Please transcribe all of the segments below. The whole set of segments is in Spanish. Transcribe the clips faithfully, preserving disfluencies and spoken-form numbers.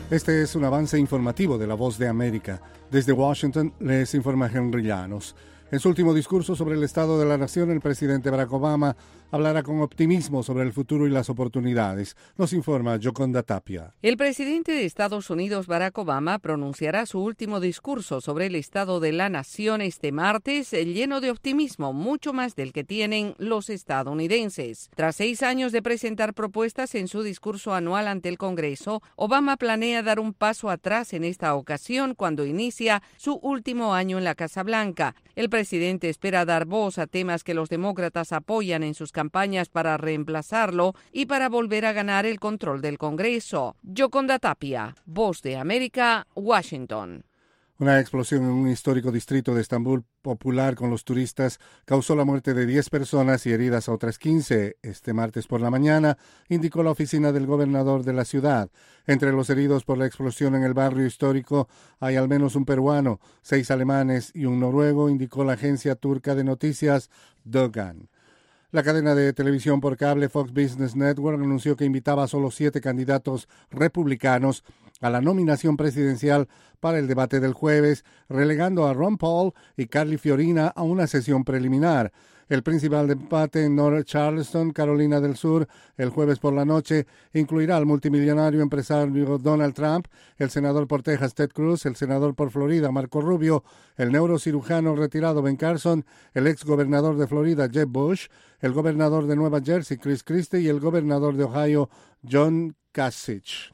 Este es un avance informativo de La Voz de América. Desde Washington les informa Henry Llanos. En su último discurso sobre el estado de la nación, el presidente Barack Obama hablará con optimismo sobre el futuro y las oportunidades. Nos informa Yoconda Tapia. El presidente de Estados Unidos, Barack Obama, pronunciará su último discurso sobre el estado de la nación este martes, lleno de optimismo, mucho más del que tienen los estadounidenses. Tras seis años de presentar propuestas en su discurso anual ante el Congreso, Obama planea dar un paso atrás en esta ocasión cuando inicia su último año en la Casa Blanca. El presidente espera dar voz a temas que los demócratas apoyan en sus campañas para reemplazarlo y para volver a ganar el control del Congreso. Yoconda Tapia, Voz de América, Washington. Una explosión en un histórico distrito de Estambul popular con los turistas causó la muerte de diez personas y heridas a otras quince este martes por la mañana, indicó la oficina del gobernador de la ciudad. Entre los heridos por la explosión en el barrio histórico hay al menos un peruano, seis alemanes y un noruego, indicó la agencia turca de noticias Dogan. La cadena de televisión por cable Fox Business Network anunció que invitaba a solo siete candidatos republicanos a la nominación presidencial para el debate del jueves, relegando a Ron Paul y Carly Fiorina a una sesión preliminar. El principal debate en North Charleston, Carolina del Sur, el jueves por la noche, incluirá al multimillonario empresario Donald Trump, el senador por Texas Ted Cruz, el senador por Florida Marco Rubio, el neurocirujano retirado Ben Carson, el exgobernador de Florida Jeb Bush, el gobernador de Nueva Jersey Chris Christie y el gobernador de Ohio John Kasich.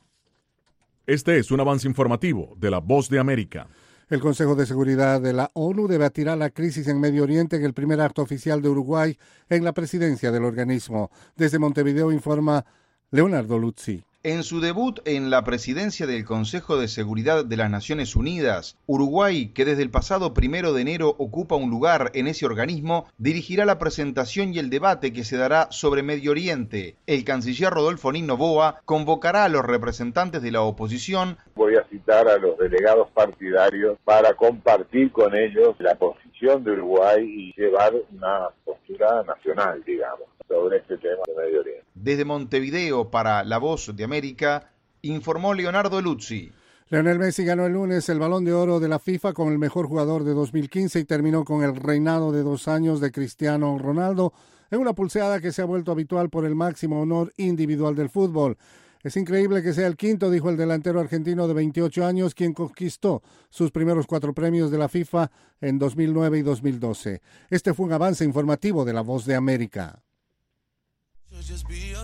Este es un avance informativo de La Voz de América. El Consejo de Seguridad de la ONU debatirá la crisis en Medio Oriente en el primer acto oficial de Uruguay en la presidencia del organismo. Desde Montevideo informa Leonardo Luzzi. En su debut en la presidencia del Consejo de Seguridad de las Naciones Unidas, Uruguay, que desde el pasado primero de enero ocupa un lugar en ese organismo, dirigirá la presentación y el debate que se dará sobre Medio Oriente. El canciller Rodolfo Nin Noboa convocará a los representantes de la oposición. Voy a citar a los delegados partidarios para compartir con ellos la posición de Uruguay y llevar una postura nacional, digamos, sobre este tema de Medio Oriente. Desde Montevideo para La Voz de América, informó Leonardo Luzzi. Lionel Messi ganó el lunes el Balón de Oro de la FIFA con el mejor jugador de dos mil quince y terminó con el reinado de dos años de Cristiano Ronaldo en una pulseada que se ha vuelto habitual por el máximo honor individual del fútbol. Es increíble que sea el quinto, dijo el delantero argentino de veintiocho años, quien conquistó sus primeros cuatro premios de la FIFA en dos mil nueve y dos mil doce. Este fue un avance informativo de La Voz de América.